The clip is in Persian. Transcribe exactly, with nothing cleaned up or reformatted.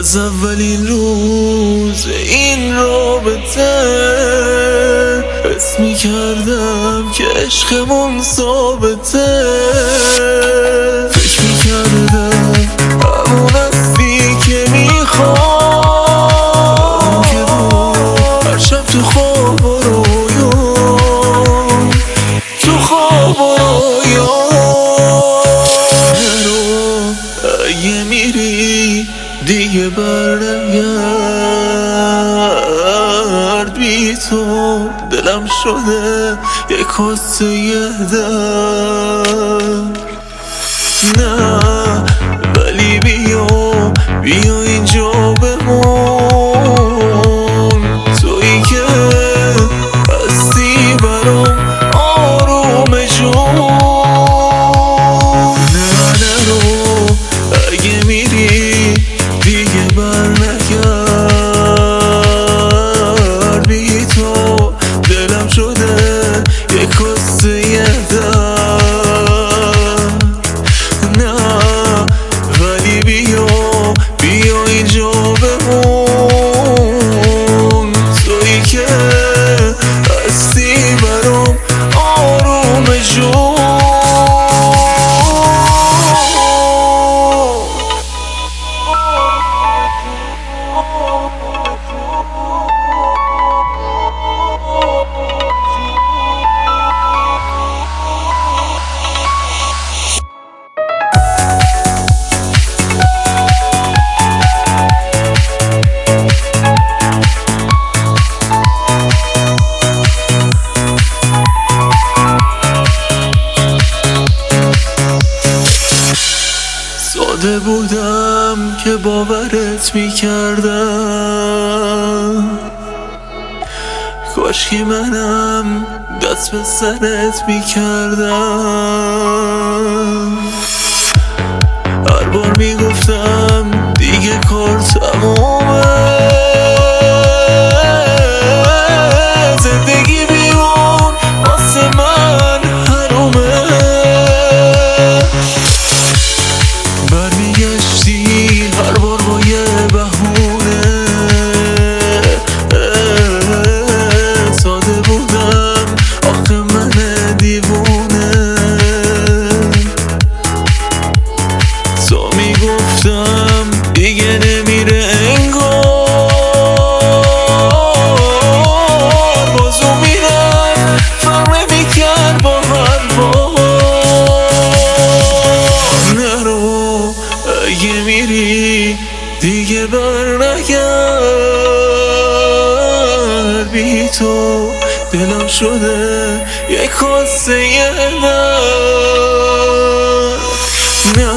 از اولین روز این رابطه حس میکردم که عشقمون ثابته. فکر میکردم همون هستی که میخوام، که بود هر شب تو خواب و رویام، تو خواب و رویام. نرو اگه میری دیگه برنگرد، بی تو دلم شده یک کاسه درد. نه ولی بیا بیا اینجا بمون، تویی که هستی برام آروم جون. نه نرو اگه میری دیگه برنگرد، بی تو دلم شده یک کاسه درد. نه ولی بیا بیا اینجا بمون، تویی که هستی برام آروم جون. ساده بودم که باورت میکردم، کاشکی منم دست به سرت میکردم. هر بار میگفتم دیگه کار تمومه، زندگی بیرون واسه من حرومه. برمیگشتی هر بار با یه بهونه، ساده بودم آخه من دیوونه. تو میگفتم دیگه نمیره انگار، بازو میرم فرق نمیکرد با هر بار. نرو اگه میری دیگه برنگرد، بی تو دلم شده یک کاسه درد.